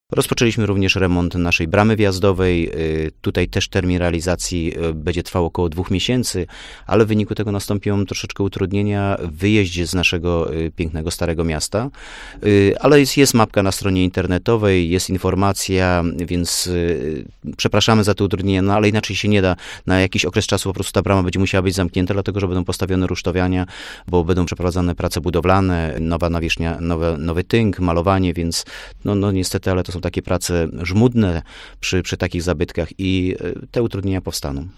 Rozpoczęliśmy również remont naszej bramy wjazdowej. Tutaj też termin realizacji będzie trwał około 2 miesięcy, ale w wyniku tego nastąpią troszeczkę utrudnienia w wyjeździe z naszego pięknego Starego Miasta. Ale jest mapka na stronie internetowej, jest informacja, więc przepraszamy za te utrudnienia, no ale inaczej się nie da. Na jakiś okres czasu po prostu ta brama będzie musiała być zamknięta, dlatego że będą postawione rusztowania, bo będą przeprowadzane prace budowlane, nowa nawierzchnia, nowy tynk, malowanie, więc no niestety, ale to są takie prace żmudne przy takich zabytkach i te utrudnienia powstaną.